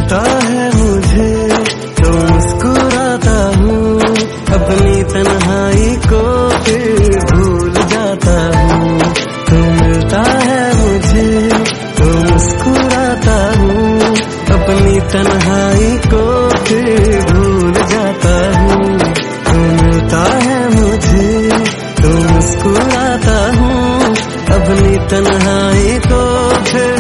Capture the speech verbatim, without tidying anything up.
मिलता है मुझे तो मुस्कुराता हूँ, अपनी तन्हाई को फिर भूल जाता हूँ। तो मिलता है मुझे तो मुस्कुराता हूँ, अपनी तन्हाई को फिर भूल जाता हूँ। तो मिलता है मुझे तो मुस्कुराता हूँ, अपनी तन्हाई को फिर